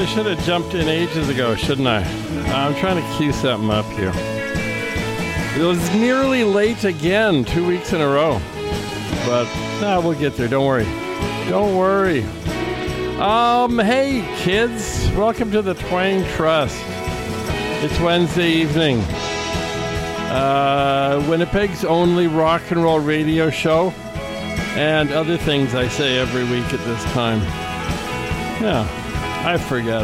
should have jumped in ages ago, shouldn't I? I'm trying to cue something up here. It was nearly late again, 2 weeks in a row. But, we'll get there. Don't worry. Don't worry. Hey, kids. Welcome to the Twang Trust. It's Wednesday evening. Winnipeg's only rock and roll radio show. And other things I say every week at this time. Yeah, I forget.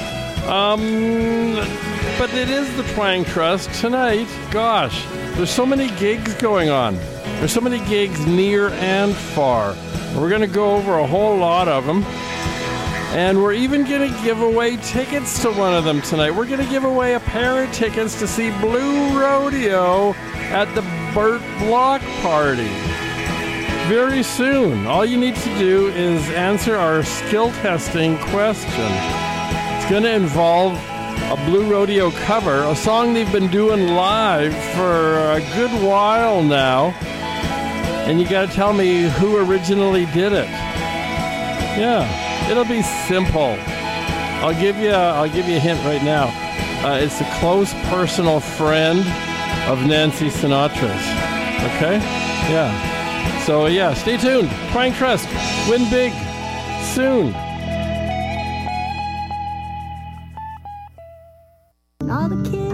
But it is the Twang Trust tonight. Gosh, there's so many gigs going on. There's so many gigs near and far. We're going to go over a whole lot of them. And we're even going to give away tickets to one of them tonight. We're going to give away a pair of tickets to see Blue Rodeo at the Burt Block Party. Very soon. All you need to do is answer our skill testing question. It's going to involve a Blue Rodeo cover, a song they've been doing live for a good while now. And you got to tell me who originally did it. Yeah, it'll be simple. I'll give you a hint right now. It's a close personal friend of Nancy Sinatra's. Okay? Yeah. So, stay tuned. Twang Trust. Win big. Soon. All the kids.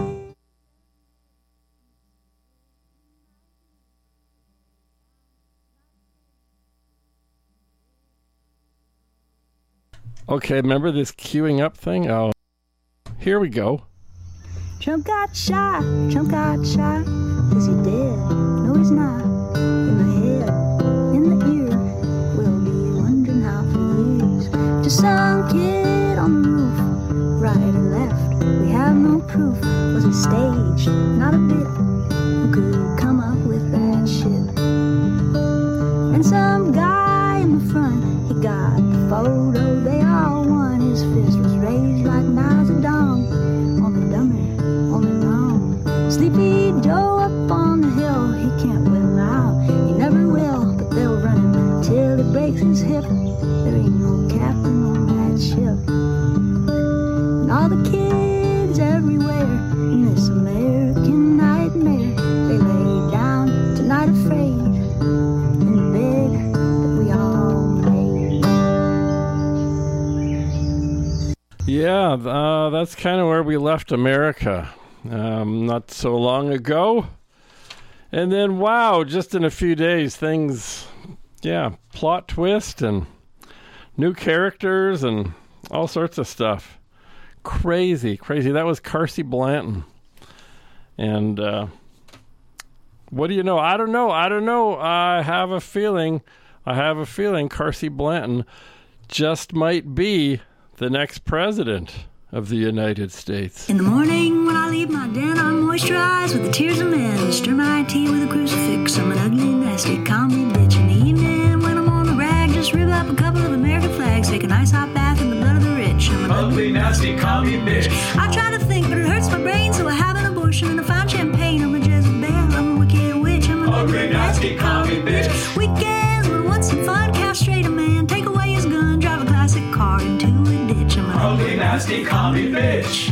Okay, remember this queuing up thing? Oh, here we go. Trump got shot. Trump got shot. Is he dead? No, he's not. In the head, in the ear, we'll be wondering how for years. Just some kid on the roof, right or left, we have no proof. Was it staged? Not a bit. Who could come up with that shit? And some guy in the front, he got the photo, they all won. His fist was raised like Mao Zedong. Only dumber, only wrong. Sleepy Joe up on the hill, he can't win out. He never will, but they'll run him till he breaks his hip. There ain't no captain on that ship. And all the kids everywhere in this American nightmare, they lay down tonight afraid in the bed that we all made. Yeah, that's kind of where we left America not so long ago. And then, wow, just in a few days, things, plot twist and new characters and all sorts of stuff. Crazy. That was Carsie Blanton. And what do you know? I don't know. I have a feeling Carsie Blanton just might be the next president of the United States. In the morning when I leave my den, I'm moisturized with the tears of men. Stir my tea with a crucifix. I'm an ugly, nasty commie bitch. In the evening when I'm on the rag, just rip up a couple of American flags. Take a nice hot bath in the blood of the rich. I'm an ugly, nasty commie bitch. I try to think, but it hurts my brain, so I have an abortion and I find champagne. I'm a Jezebel, I'm a wicked witch. I'm an ugly, nasty commie bitch. Weekends when I want some fun, castrate a man, take away his gun, drive a classic car into a ditch. I'm an ugly, nasty commie bitch.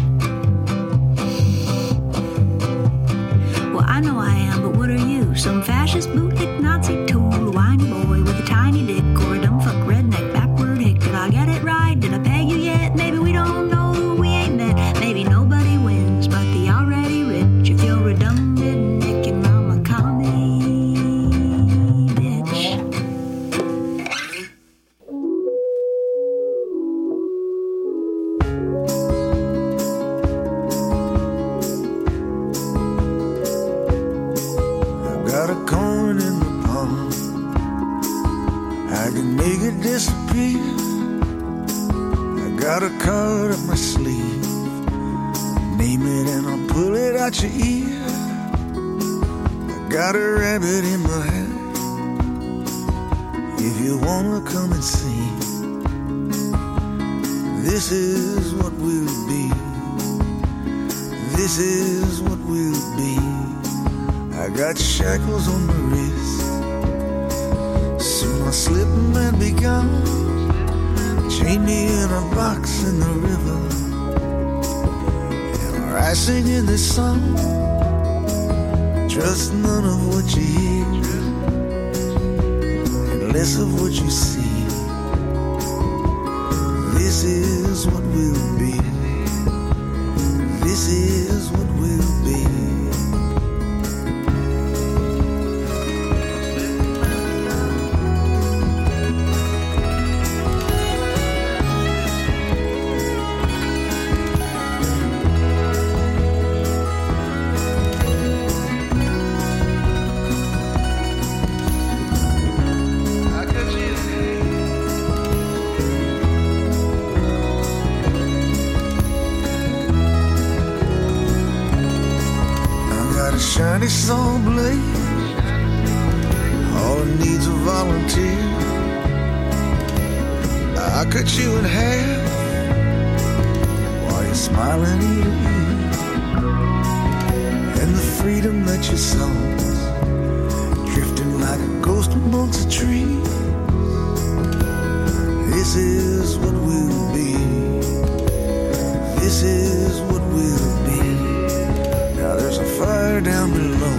Well, I know I am, but what are you? Some fascist bootlick Nazi tool, a whiny boy with a tiny dick, or a dumb fuck redneck backward hick. Did I get it right? Did I peg you yet? Maybe we don't know, we ain't met. Maybe nobody wins, but the already rich. If you're a dumb redneck and I'm a commie bitch. Got a corn in the palm, I can make it disappear. I got a card up my sleeve, name it and I'll pull it out your ear. I got a rabbit in my hat, if you wanna come and see. This is what we'll be, this is what we'll be. I got shackles on my wrist, soon I'll slip and be gone. Chain me in a a box in the river, and I sing in this song. Trust none of what you hear, and less of what you see. This is what will be. This is what will be. Shiny saw blade, all it needs a volunteer. I cut you in half while you're smiling ear to ear. And the freedom that you saw, drifting like a ghost amongst the trees. This is what will be. This is what will be. Now there's a fire down below,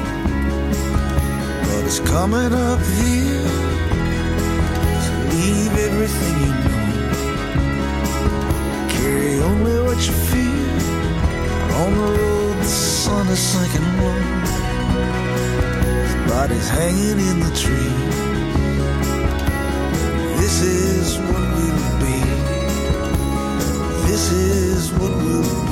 but it's coming up here. So leave everything you know, carry only what you feel. On the road the sun is sinking low, his body's hanging in the tree. This is what will be. This is what will be.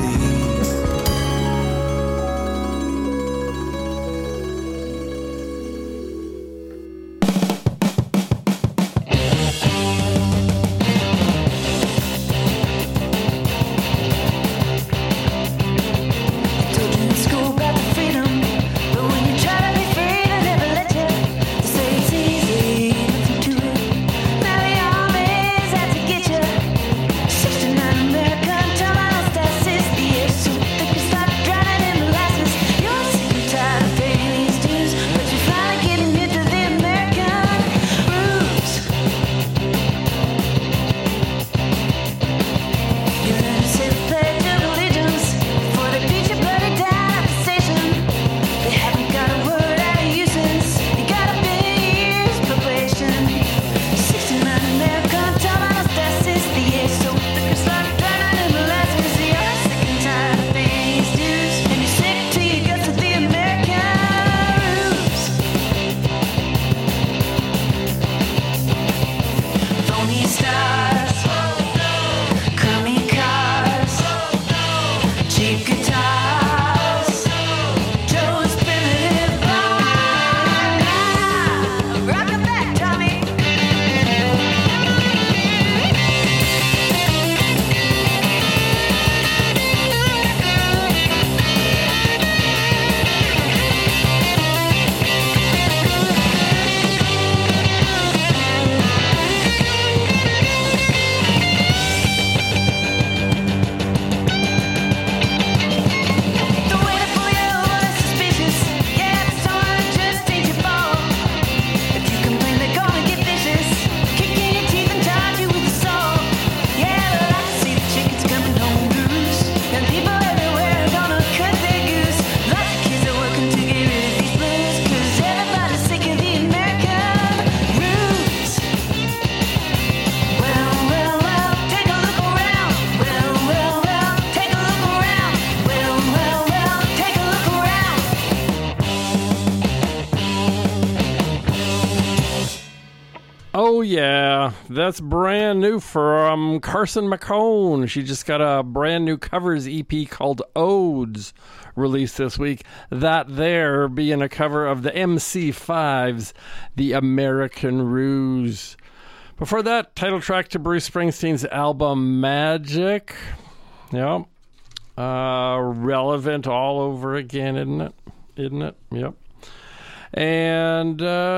Yeah, that's brand new from Carson McCone. She just got a brand new covers EP called Odes released this week. That there being a cover of the MC5's The American Ruse. Before that, title track to Bruce Springsteen's album Magic. Yep. Relevant all over again, isn't it? Isn't it? Yep. And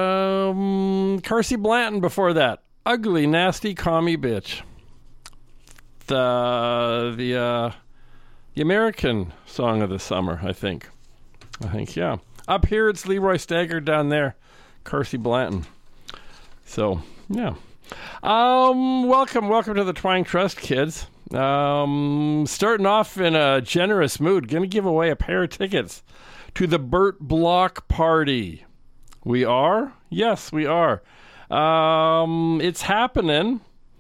Carsey Blanton before that. Ugly, Nasty, Commie Bitch. The American song of the summer, I think. Yeah. Up here, it's Leroy Stagger. Down there, Carsey Blanton. So, yeah. Welcome to the Twang Trust, kids. Starting off in a generous mood, going to give away a pair of tickets to the Burt Block Party. We are? Yes, we are. It's happening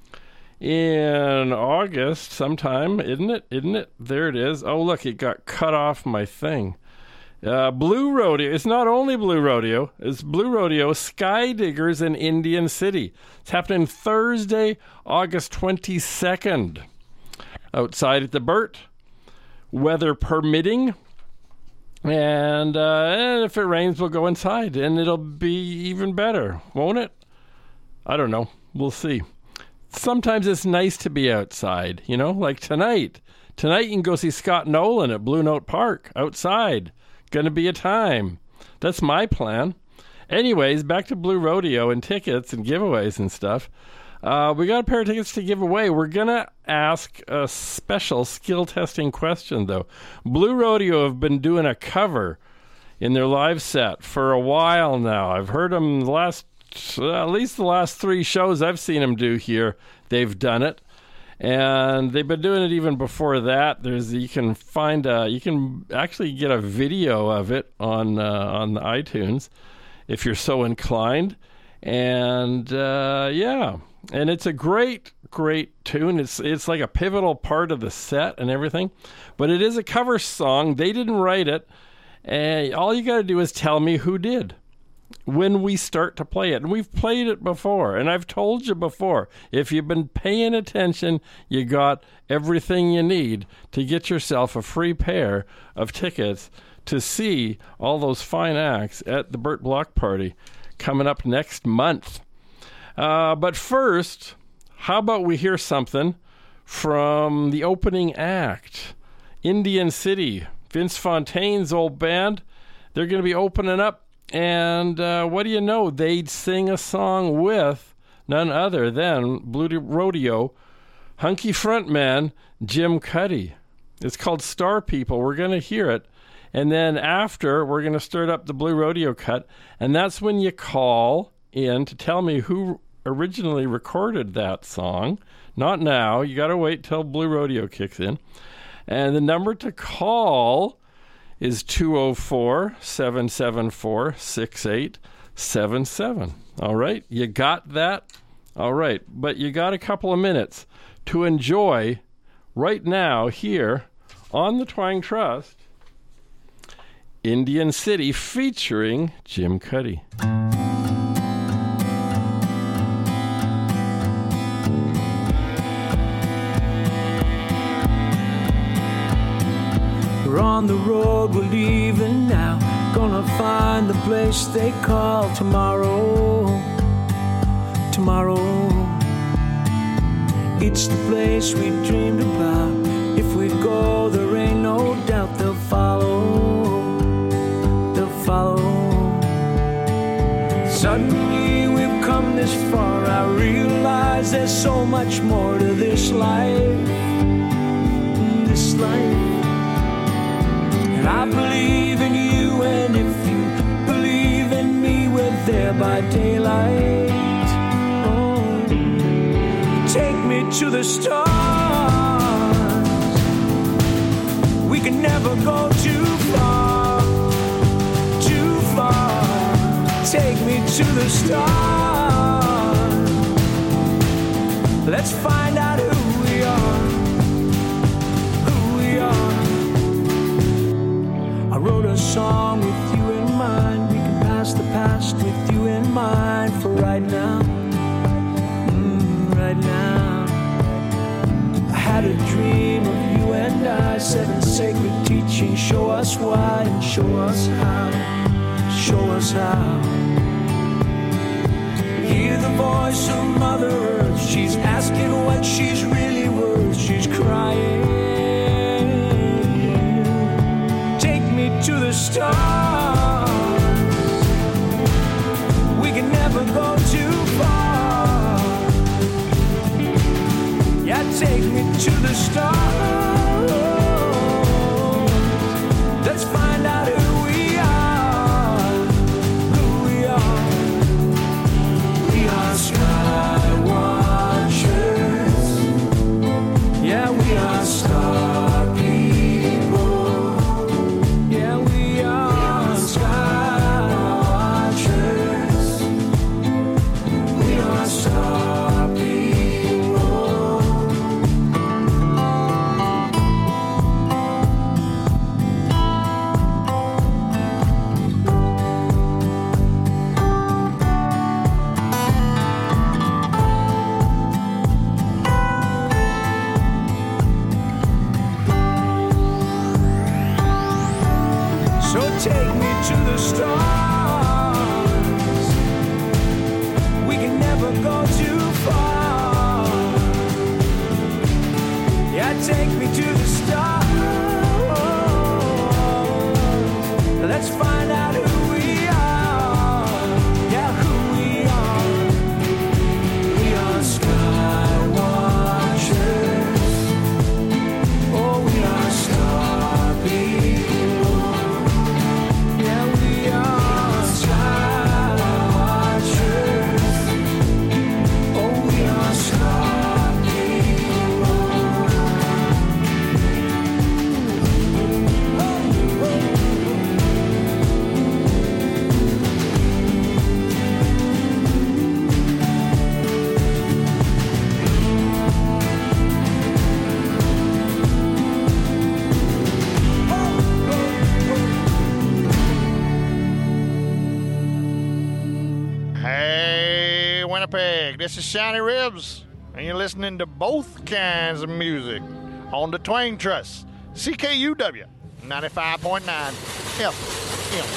in August sometime, isn't it? There it is. Oh, look, it got cut off my thing. Blue Rodeo. It's not only Blue Rodeo. It's Blue Rodeo Sky Diggers in Indian City. It's happening Thursday, August 22nd. Outside at the Burt. Weather permitting. And if it rains, we'll go inside. And it'll be even better, won't it? I don't know. We'll see. Sometimes it's nice to be outside, like tonight. Tonight you can go see Scott Nolan at Blue Note Park outside. Gonna be a time. That's my plan. Anyways, back to Blue Rodeo and tickets and giveaways and stuff. We got a pair of tickets to give away. We're gonna ask a special skill testing question, though. Blue Rodeo have been doing a cover in their live set for a while now. I've heard them at least the last 3 shows I've seen them do here. They've done it. And they've been doing it even before that. You can actually get a video of it on the iTunes if you're so inclined. And and it's a great tune. It's like a pivotal part of the set and everything. But it is a cover song. They didn't write it. And all you got to do is tell me who did when we start to play it. And we've played it before, and I've told you before, if you've been paying attention, you got everything you need to get yourself a free pair of tickets to see all those fine acts at the Burt Block Party coming up next month. But first, how about we hear something from the opening act, Indian City, Vince Fontaine's old band. They're going to be opening up. And what do you know? They'd sing a song with none other than Blue Rodeo hunky frontman Jim Cuddy. It's called Star People. We're going to hear it. And then after, we're going to start up the Blue Rodeo cut. And that's when you call in to tell me who originally recorded that song. Not now. You got to wait till Blue Rodeo kicks in. And the number to call is 204-774-6877. All right? You got that? All right. But you got a couple of minutes to enjoy right now here on the Twang Trust, Indian City featuring Jim Cuddy. We're on the road, we're leaving now. Gonna find the place they call tomorrow. Tomorrow. It's the place we dreamed about. If we go, there ain't no doubt they'll follow. They'll follow. Suddenly we've come this far. I realize there's so much more to this life. This life. I believe in you, and if you believe in me, we're there by daylight. Oh, take me to the stars. We can never go too far, too far. Take me to the stars. Let's find out who we are, who we are. I wrote a song with you in mind. We can pass the past with you in mind for right now. Right now. I had a dream of you and I. 7 sacred teachings. Show us why and show us how. Show us how. Hear the voice of Mother Earth. She's asking what she's really worth. She's crying. To the stars. We can never go too far. Yeah, take me to the stars. Let's find out who we are. Who we are. We are skywalkers. take me to the stars. Let's find out who we are. Yeah, who we are. We are skywatchers. Oh, we are star people. Yeah, we are skywatchers. Oh, we are star people. Hey, Winnipeg, this is Shiny Ribs, and you're listening to both kinds of music on the Twang Trust, CKUW 95.9 FM.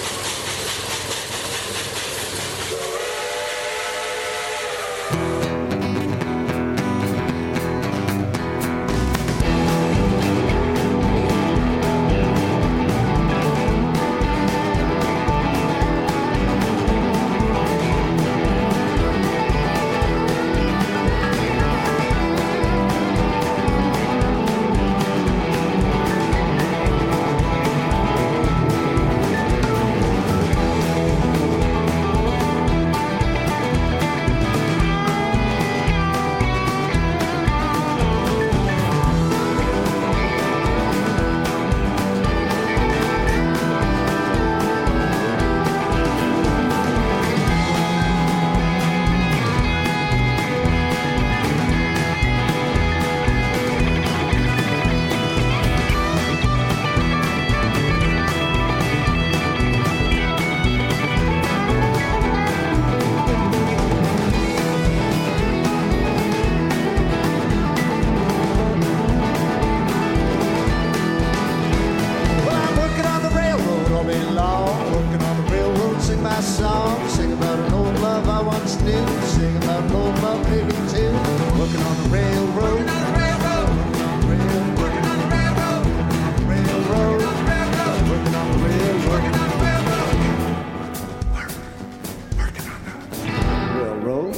Well, I'm working on the railroad all day long. Working on the railroad, sing my song. Sing about an old love I once knew. Sing about an old love, maybe too. Working on the railroad. Working on the railroad. Working on the railroad. Railroad. Working on the railroad. Working on the railroad. Working on the railroad.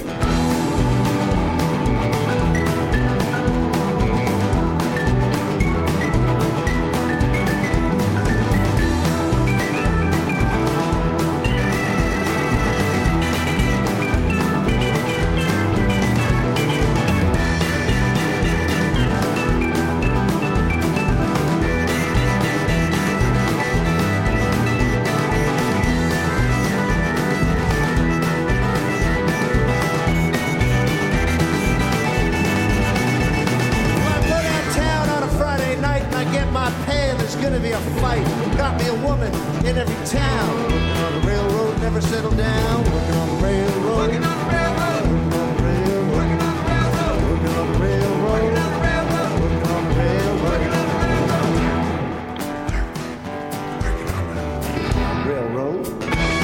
When I go downtown on a Friday night and I get my pay, there's gonna be a fight. Got me a woman in every town. Working on the railroad, never settle down. Working on the railroad. Working on the railroad. Working on the railroad. Working on the railroad. Working on the railroad. Working on the railroad. Working on the railroad. Working on the railroad. Railroad.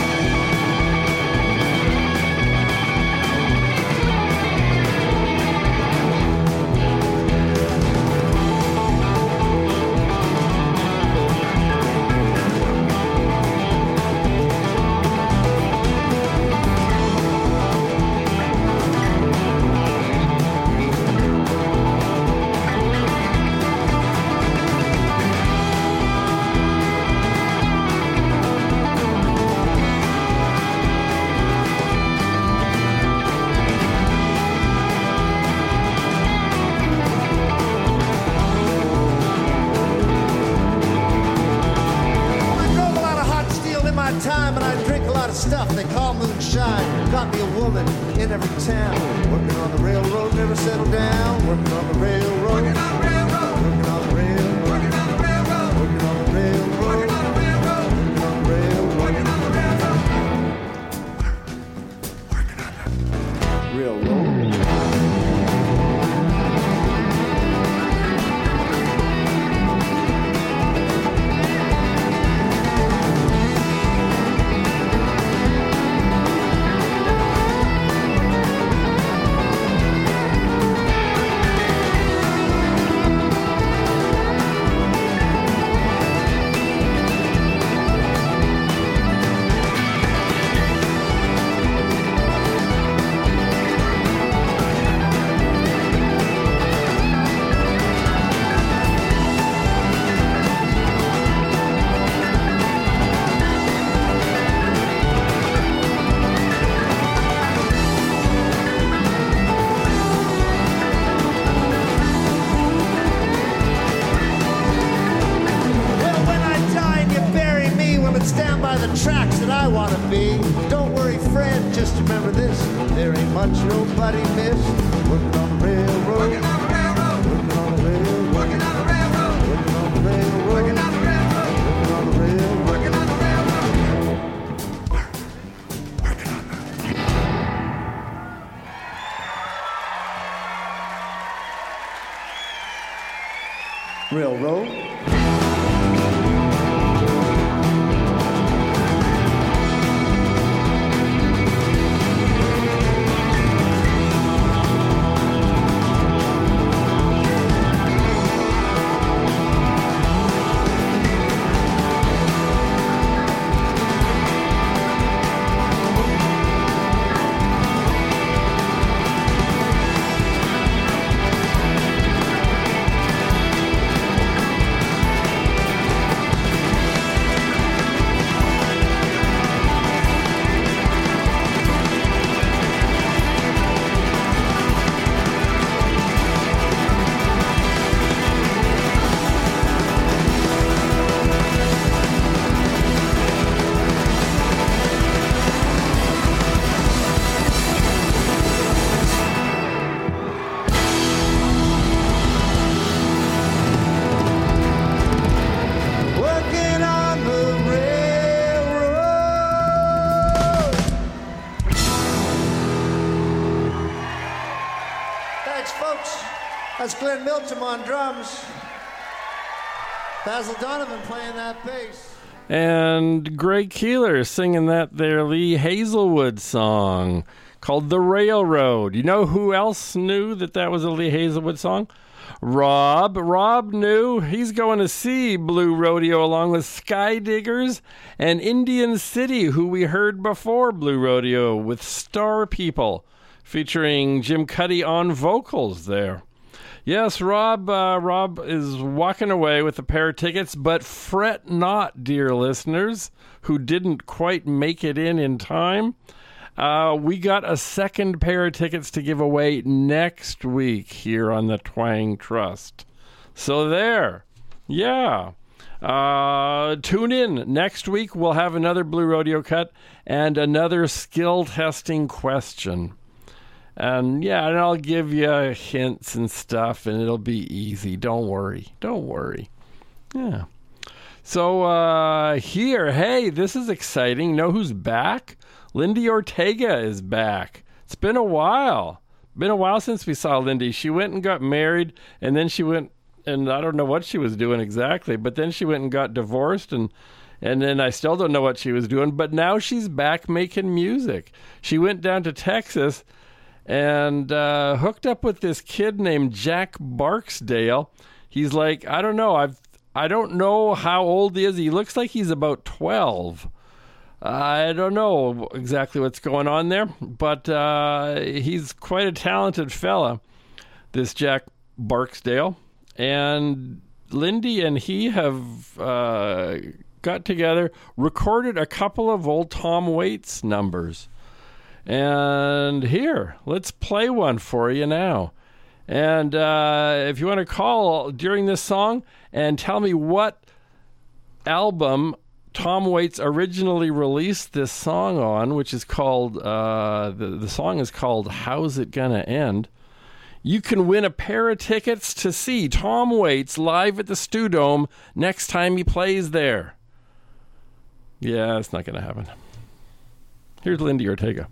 I drove a lot of hot steel in my time, and I drink a lot of stuff they call moonshine. Got me a woman in every town. Working on the railroad, never settle down. Working on the railroad. Working on the railroad. Working on the railroad. Working on the railroad. Working on the railroad. Working on the railroad. Working on the railroad. Working on the railroad. Working on the railroad. the tracks that I want to be. Don't worry, friend, just remember this. There ain't much nobody missed. Working on the railroad. Working on the railroad. Working on the railroad. Working on the railroad. Working on the railroad. Working on the railroad. Working on the railroad. Working on the railroad. Working on the railroad. That's Glenn Milcham on drums. Basil Donovan playing that bass. And Greg Keeler singing that there Lee Hazelwood song called The Railroad. You know who else knew that was a Lee Hazelwood song? Rob. Rob knew. He's going to see Blue Rodeo along with Sky Diggers and Indian City, who we heard before Blue Rodeo with Star People, featuring Jim Cuddy on vocals there. Yes, Rob is walking away with a pair of tickets, but fret not, dear listeners, who didn't quite make it in time. We got a second pair of tickets to give away next week here on the Twang Trust. So there. Yeah. Tune in. Next week, we'll have another Blue Rodeo cut and another skill testing question. And yeah, and I'll give you hints and stuff, and it'll be easy. Don't worry. Don't worry. Yeah. So here, hey, this is exciting. Know who's back? Lindy Ortega is back. It's been a while. Been a while since we saw Lindy. She went and got married, and then she went, and I don't know what she was doing exactly, but then she went and got divorced, and then I still don't know what she was doing, but now she's back making music. She went down to Texas and hooked up with this kid named Jack Barksdale. He's like, I don't know how old he is. He looks like he's about 12. I don't know exactly what's going on there, but he's quite a talented fella, this Jack Barksdale. And Lindy and he have got together, recorded a couple of old Tom Waits numbers. And here, let's play one for you now. And if you want to call during this song and tell me what album Tom Waits originally released this song on, which is called, the song is called How's It Gonna End, you can win a pair of tickets to see Tom Waits live at the Stu Dome next time he plays there. Yeah, it's not going to happen. Here's Lindy Ortega.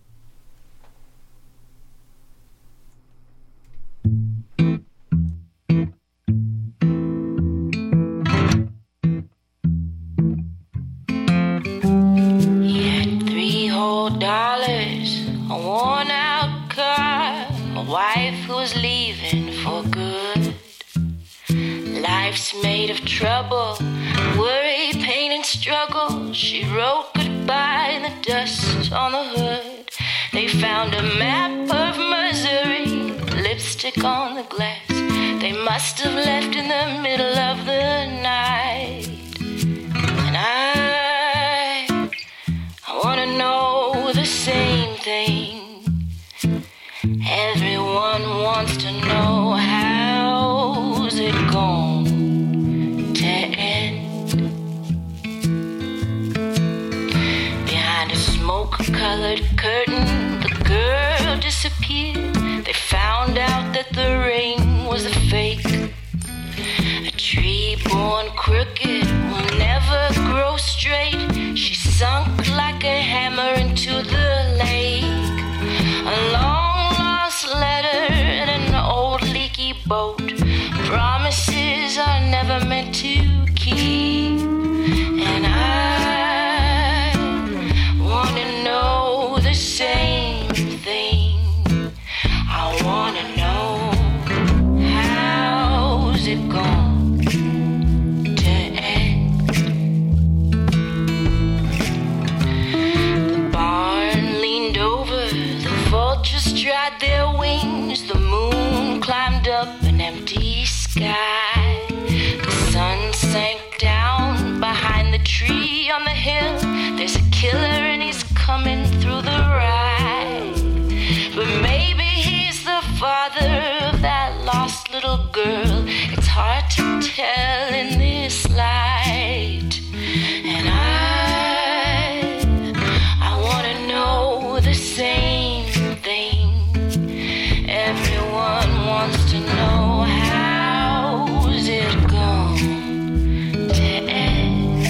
$3 a worn-out car, a wife who was leaving for good. Life's made of trouble, worry, pain, and struggle. She wrote goodbye in the dust on the hood. They found a map of Missouri, lipstick on the glass. They must have left in the middle of the night. And I wanna know the same thing. Everyone wants to know, how's it going to end? colored curtain, the girl disappeared. They found out that the ring was a fake. A tree born crooked will never grow straight. She sunk like a hammer into the lake. A long lost letter in an old leaky boat. Promises are never meant to keep. And I wanna know the same thing. I wanna know, how's it going to end? The barn leaned over, the vultures tried their wings. The moon climbed up an empty sky. The sun sank down behind the tree on the hill. There's a killer and he's coming through the ride. But maybe he's the father of that lost little girl. It's hard to tell in this light. And I wanna know the same thing. Everyone wants to know, how's it going to end?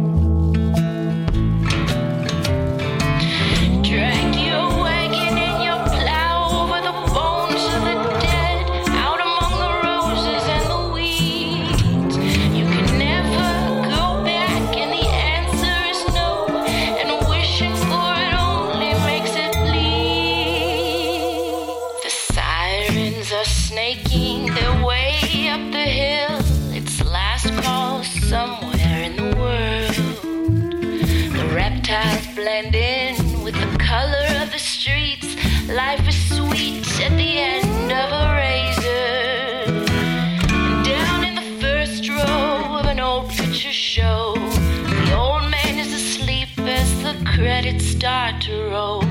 Drag your wagon and your plow over the bones of the dead, out among the roses and the weeds. You can never go back, and the answer is no. And wishing for it only makes it bleed. The sirens are snaking their way up the hill. It's last call somewhere in the world. The reptiles blend in with the color of the streets. Life is sweet at the end of a razor. And down in the first row of an old picture show, the old man is asleep as the credits start to roll.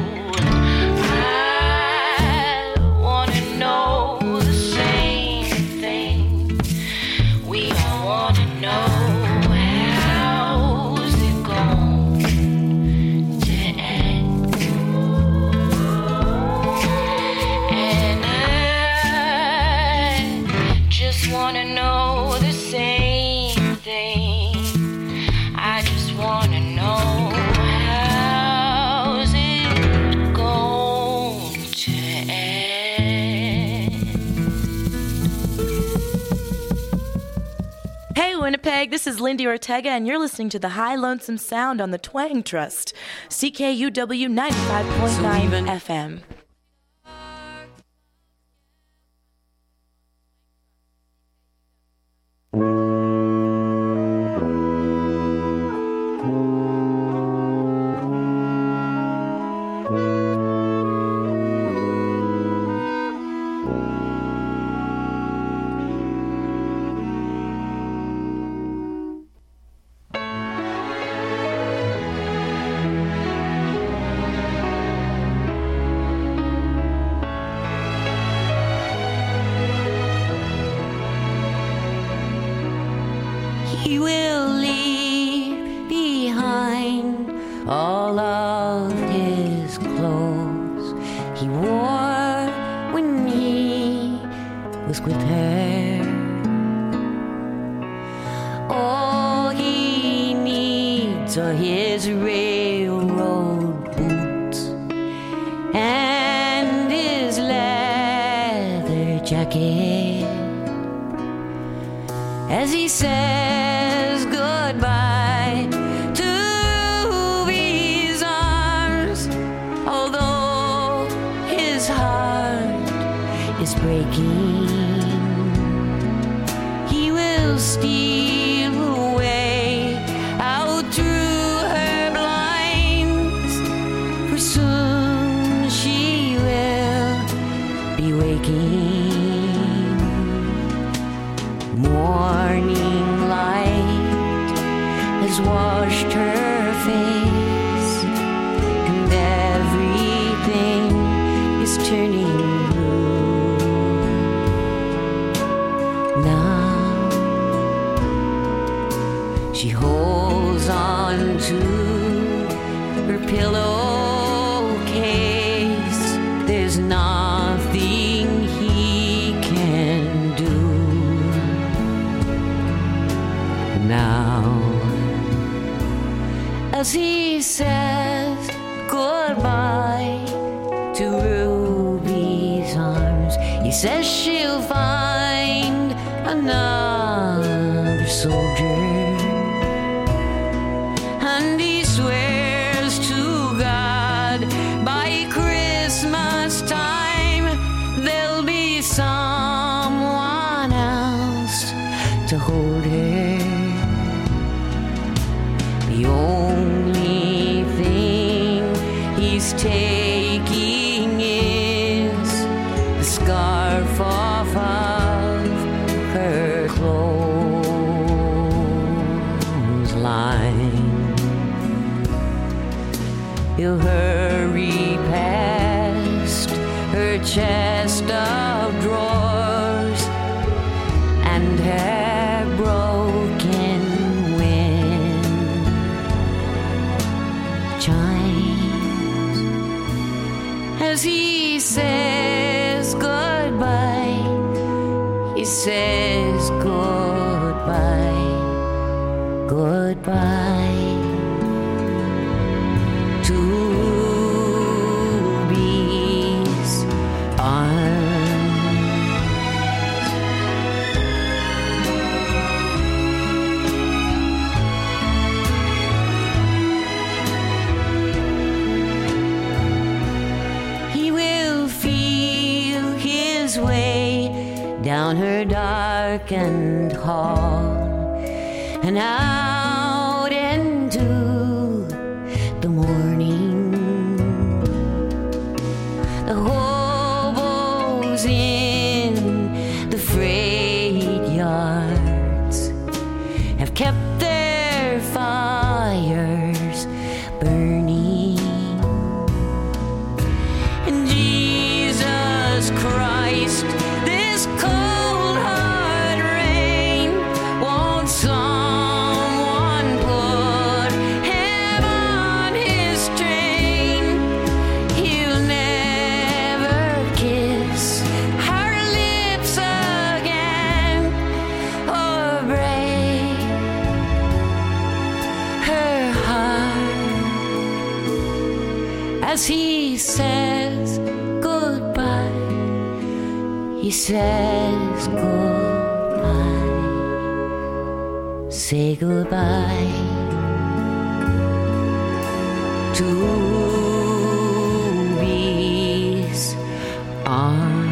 I wanna know the same thing. We all wanna know, how's it going to end? And I just wanna know the same thing. I just wanna know, how's it going to end? Hey Winnipeg, this is Lindy Ortega and you're listening to the High Lonesome Sound on the Twang Trust, CKUW 95.9 FM. He will leave behind all of his clothes he wore when he was with her. All he needs are his railroad boots and his leather jacket. As he says goodbye to his arms, although his heart is breaking, he will steal away out through her blinds, for soon she will be waking. Morning light has washed her face, and everything is turning blue. Now she holds on to her pillowcase now. As he says goodbye to Ruby's arms, he says she'll find another soldier. And he swears to God by Christmas time there'll be someone else to hold her. The only thing he's taking is the scarf off of her clothesline. He'll hurry past her chest of drawers and her broken wind chimes as he says goodbye. He says goodbye, goodbye to Ruby's arms. He will feel his way down her darkened hall and out into the morning. The hobos in the freight yards have kept their fires burning. And Jesus Christ, this cold hard rain, won't someone put him on his train? He'll never kiss her lips again or break her heart as he says goodbye. He says goodbye. Say goodbye to Ruby's arms.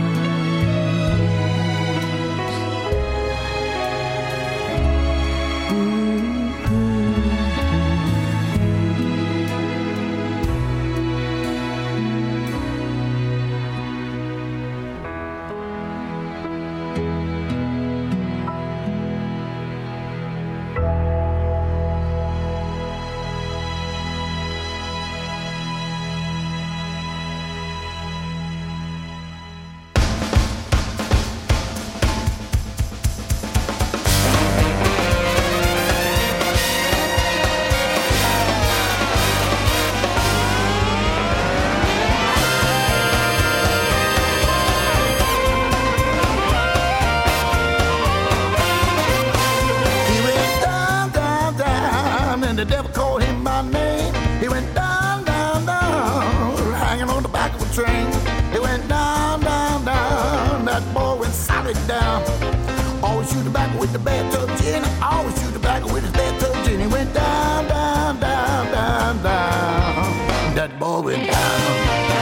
He went down, down, down, and the devil called him by name. He went down, down, down, hanging on the back of a train. He went down, down, down, that boy went solid down. Always shoot the back with the bathtub gin, always shoot the back with his bathtub gin. He went down, down, down, down, down, that boy went down.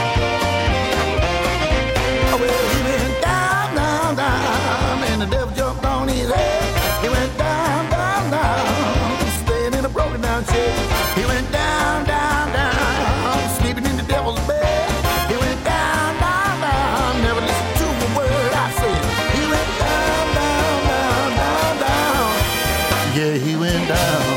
Oh, well, he went down, down, down, and the devil jumped on his head. He went down, down, down, staying in a broken down shed. He went down, down, down, sleeping in the devil's bed. He went down, down, down, never listened to a word I said. He went down, down, down, down, down. Yeah, he went down.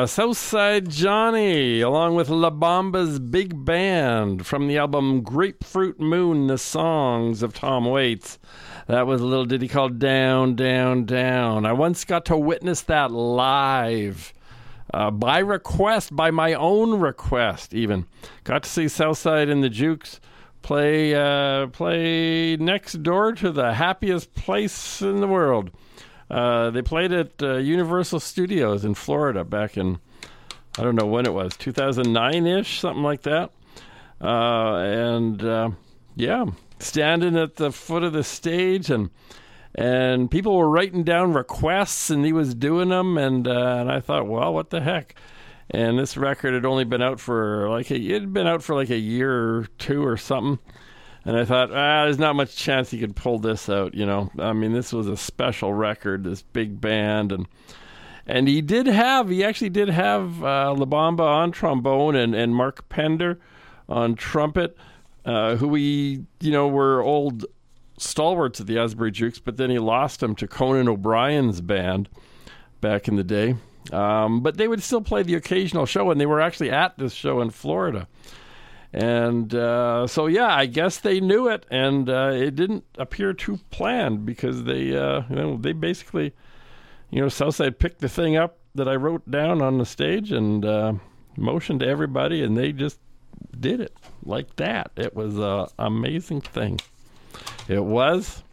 Southside Johnny, along with La Bamba's Big Band from the album Grapefruit Moon, The Songs of Tom Waits. That was a little ditty called Down, Down, Down. I once got to witness that live. By request, by my own request even. Got to see Southside and the Jukes play next door to the happiest place in the world. They played at Universal Studios in Florida back in, I don't know when it was, 2009-ish, something like that. Yeah, standing at the foot of the stage, and people were writing down requests, and he was doing them, and I thought, well, what the heck? And this record had only been out for like a year or two or something. And I thought, there's not much chance he could pull this out, you know. I mean, this was a special record, this big band, and he actually did have La Bamba on trombone and Mark Pender on trumpet, who were old stalwarts of the Asbury Jukes, but then he lost them to Conan O'Brien's band back in the day. But they would still play the occasional show, and they were actually at this show in Florida. And so, yeah, I guess they knew it, and it didn't appear too planned because they basically, Southside picked the thing up that I wrote down on the stage and motioned to everybody, and they just did it like that. It was an amazing thing. It was.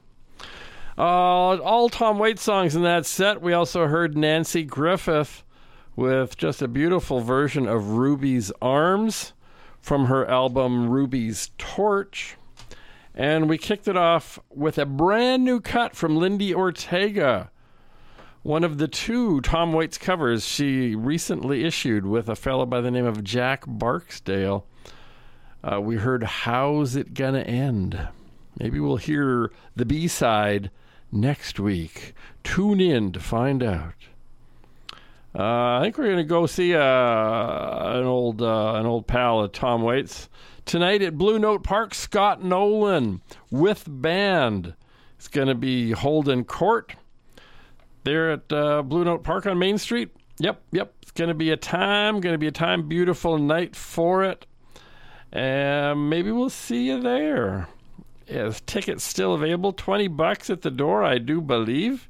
All Tom Waits songs in that set. We also heard Nancy Griffith with just a beautiful version of Ruby's Arms from her album Ruby's Torch. And we kicked it off with a brand new cut from Lindy Ortega, one of the two Tom Waits covers she recently issued with a fellow by the name of Jack Barksdale. We heard How's It Gonna End? Maybe we'll hear the B-side next week. Tune in to find out. I think we're going to go see an old pal of Tom Waits tonight at Blue Note Park. Scott Nolan with band. It's going to be holding court there at Blue Note Park on Main Street. Yep. It's going to be a time. Beautiful night for it. And maybe we'll see you there. Is tickets still available? $20 at the door, I do believe.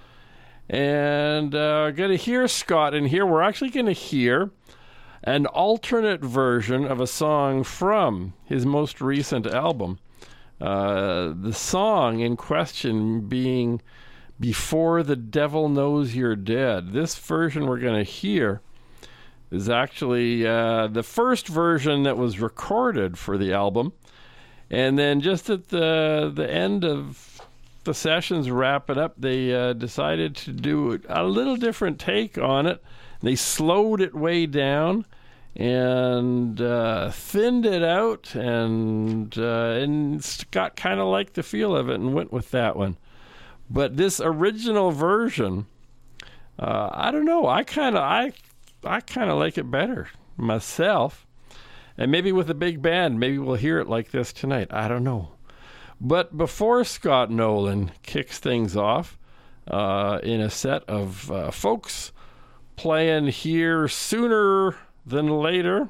And going to hear Scott in here. We're actually going to hear an alternate version of a song from his most recent album. The song in question being Before the Devil Knows You're Dead. This version we're going to hear is actually the first version that was recorded for the album. And then just at the end of the sessions wrapping up, they decided to do a little different take on it. They slowed it way down and thinned it out and got kind of like the feel of it and went with that one. But this original version, I don't know. I kind of like it better myself. And maybe with a big band, maybe we'll hear it like this tonight. I don't know. But before Scott Nolan kicks things off in a set of folks playing here sooner than later,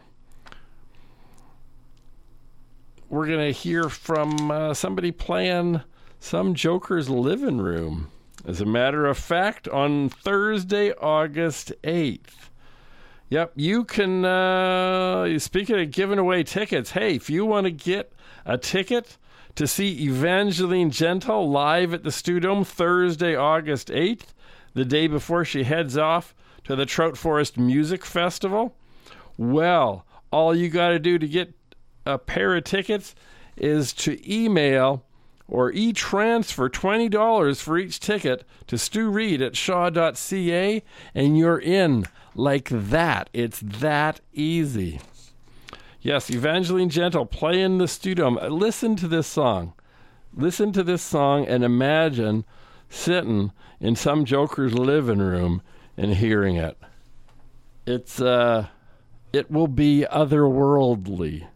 we're going to hear from somebody playing Some Joker's Living Room. As a matter of fact, on Thursday, August 8th. Yep, you can, speaking of giving away tickets, hey, if you want to get a ticket to see Evangeline Gentle live at the Stewdome Thursday, August 8th, the day before she heads off to the Trout Forest Music Festival, well, all you got to do to get a pair of tickets is to email or e-transfer $20 for each ticket to Stu Reed at shaw.ca, and you're in. Like that. It's that easy. Yes, Evangeline Gentle playing the Stewdome. Listen to this song. Listen to this song and imagine sitting in Some Joker's living room and hearing it. It will be otherworldly.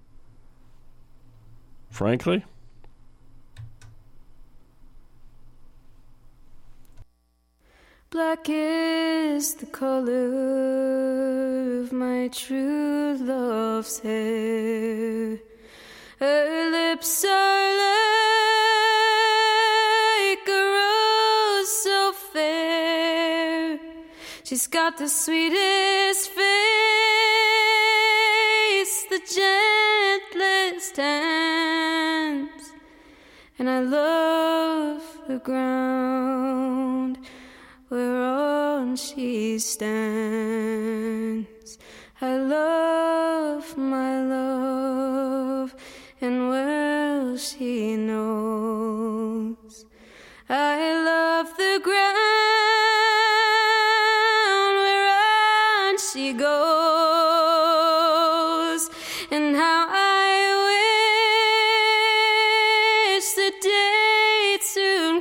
Frankly. Black is the color of my true love's hair. Her lips are like a rose so fair. She's got the sweetest face, the gentlest hands, and I love the ground whereon she stands. I love my love, and well she knows. I love the ground whereon she goes, and how I wish the day'd soon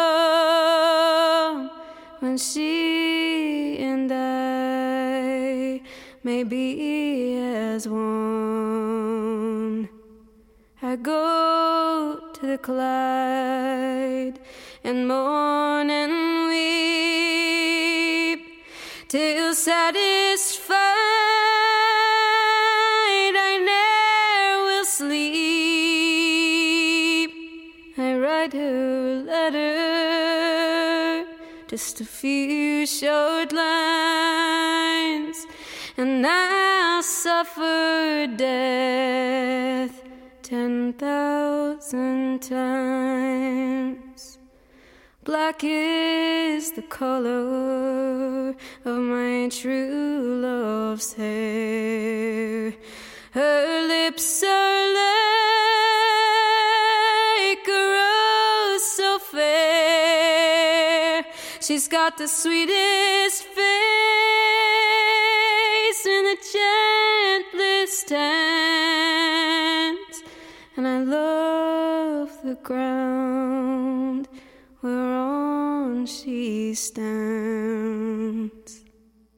come when she and I may be as one. I go to the Clyde and mourn and weep till satisfied I ne'er will sleep. I write her a letter, just a few short lines, and I'll suffer death 10,000 times. Black is the color of my true love's hair. Her lips are like a rose so fair. She's got the sweetest face and the gentlest hands, and I love the ground whereon she stands.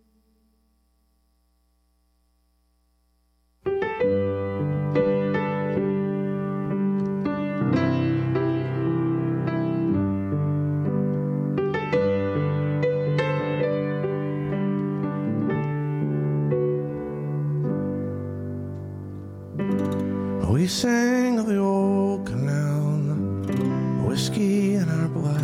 We sang of the old canal, the whiskey in our blood,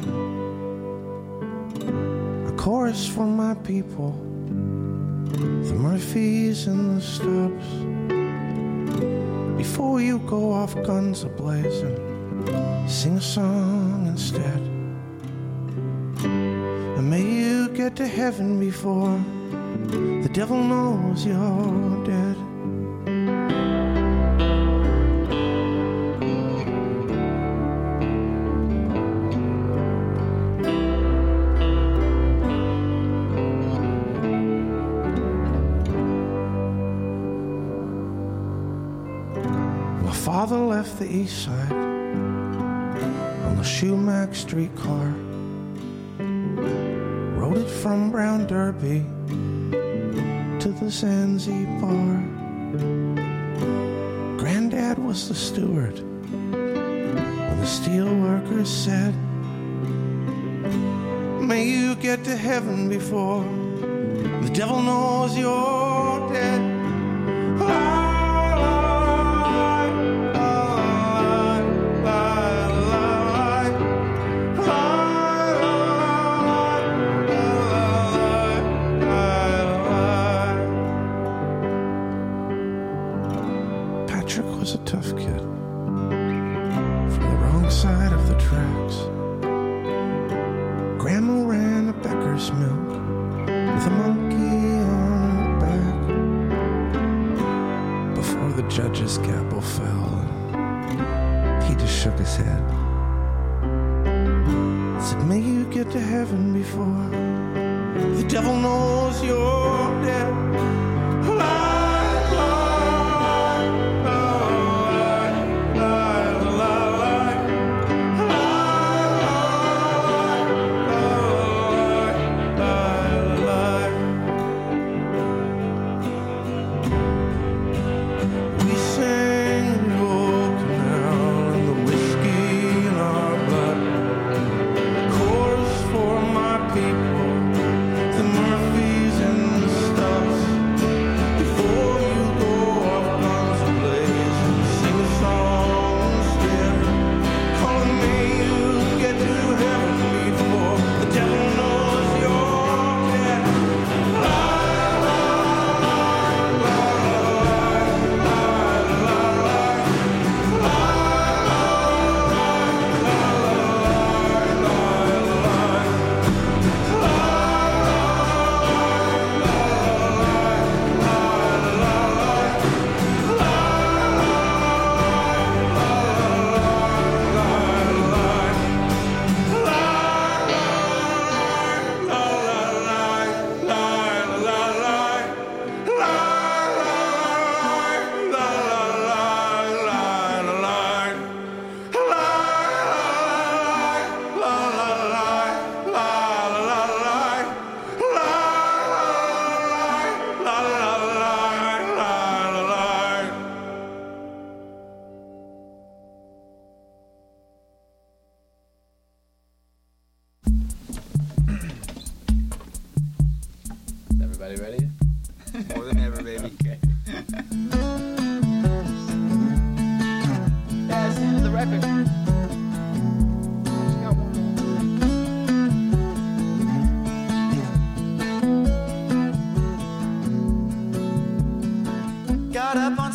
a chorus for my people, the Murphys and the Stubbs. Before you go off guns a-blazing, sing a song instead, and may you get to heaven before the devil knows you're dead. Father left the east side on the Shumack streetcar, rode it from Brown Derby to the Zanzibar. Granddad was the steward when the steel workers said, may you get to heaven before the devil knows you're dead. Was a tough kid from the wrong side of the tracks. Grandma ran a Becker's milk with a monkey on her back. Before the judge's gavel fell, he just shook his head. Said, may you get to heaven before the devil knows you're dead. People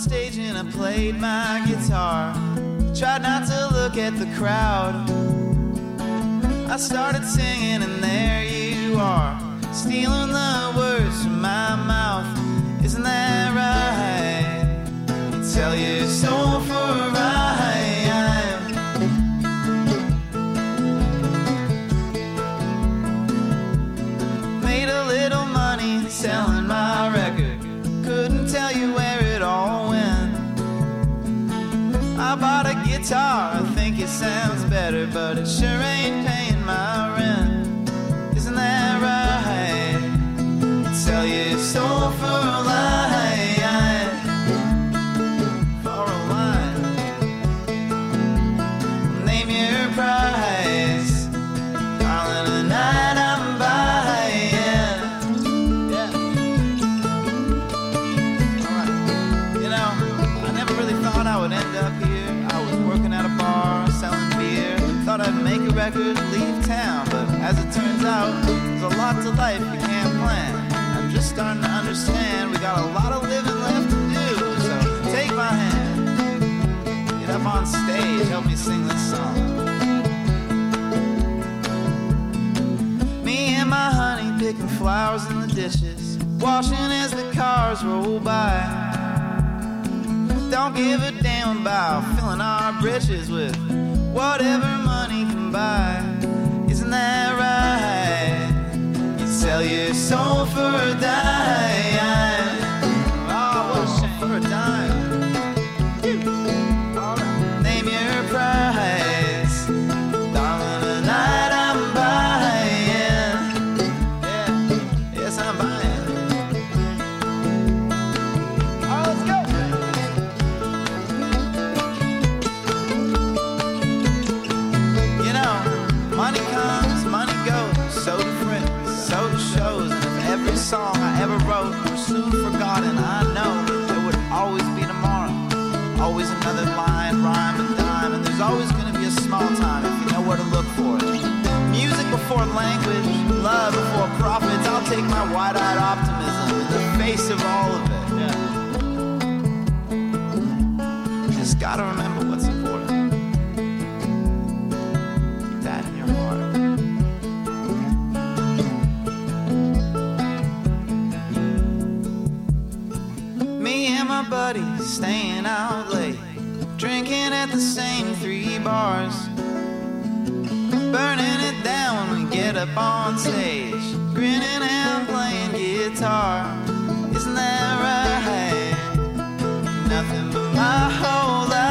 stage and I played my guitar. Tried not to look at the crowd. I started singing and there you are, stealing the words from my mouth. Isn't that right? You sell your soul for a ride. Made a little money selling my record. Couldn't tell you where it all went. I bought a guitar, I think it sounds better, but it sure ain't paying my rent. Isn't that right? Sell your soul for a line. For a line. Name your price. Darling, tonight I'm buying. Yeah. Alright. You know, I never really thought I would end up here. I was working at a bar, selling beer. Thought I'd make a record, leave town. But as it turns out, there's a lot to life you can't plan. I'm just starting to understand we got a lot of living left to do. So take my hand, get up on stage, help me sing this song. Me and my honey picking flowers in the dishes, washing as the cars roll by. Don't give a damn about filling our britches with whatever money can buy. Isn't that right? You sell your soul for a dime. Oh, what a shame. For a dime. Name your price. Darling, tonight I'm buying. Yeah, yes I'm buying. Alright, let's go. You know, money comes, money goes, so do friends, so do shows. And if every song I ever wrote were soon forgotten, I know there would always be tomorrow. Always another line, rhyme, and dime. And there's always gonna be a small time if you know where to look for it. Music before language, love before profits. I'll take my wide-eyed optimism in the face of all of it. Yeah. Just gotta remember what's important. Keep that in your heart. Me and my buddies staying out late, drinking at the same 3 bars, burning it down when we get up on stage, grinning and playing guitar. Isn't that right? Nothing but my whole life.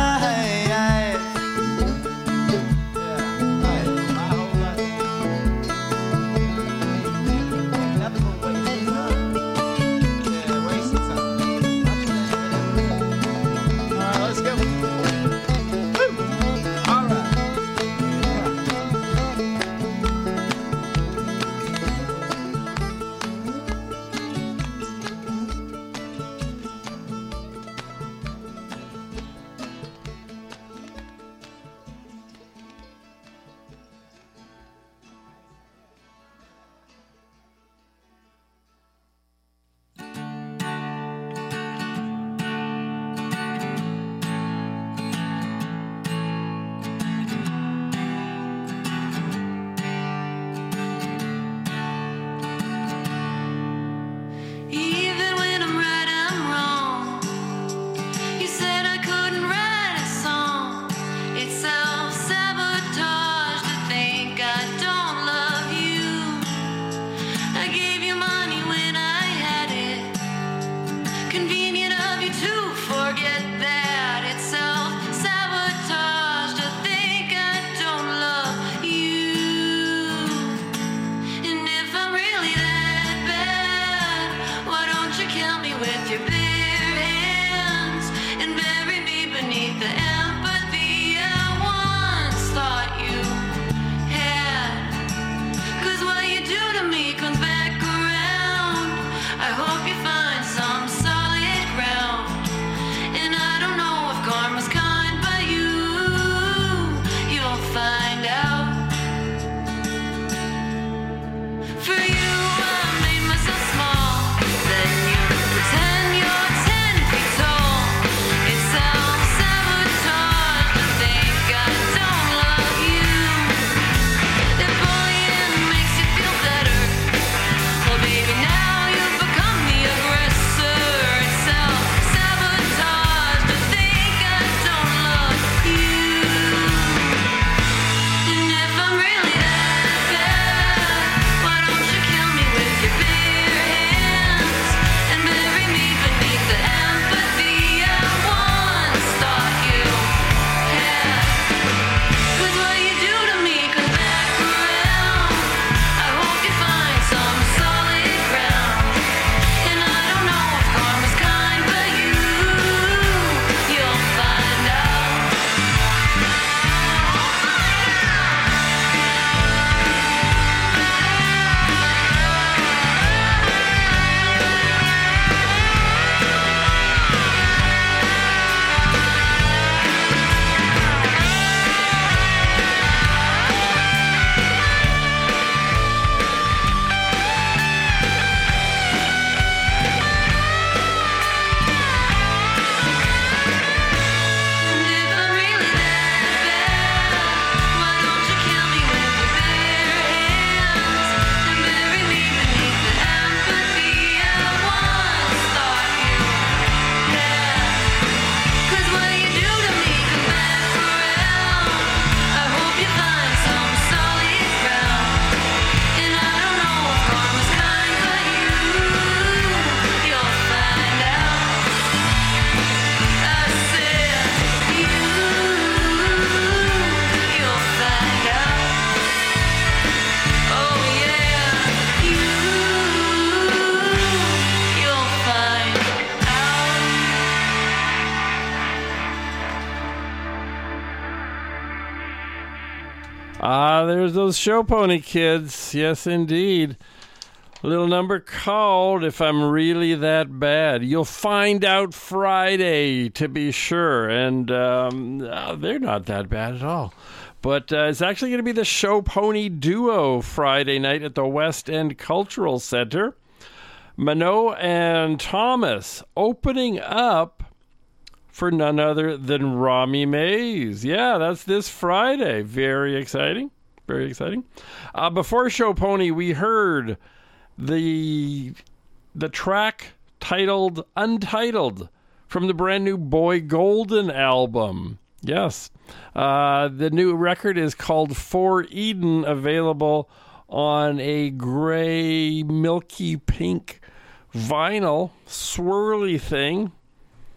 There's those Show Pony kids. Yes, indeed. A little number called If I'm Really That Bad. You'll find out Friday, to be sure. And they're not that bad at all. But it's actually going to be the Show Pony Duo Friday night at the West End Cultural Center. Mano and Thomas opening up for none other than Romy Mays. Yeah, that's this Friday. Very exciting. Very exciting. Before Show Pony, we heard the track titled Untitled from the brand new Boy Golden album. Yes. The new record is called For Eden, available on a gray, milky pink vinyl swirly thing.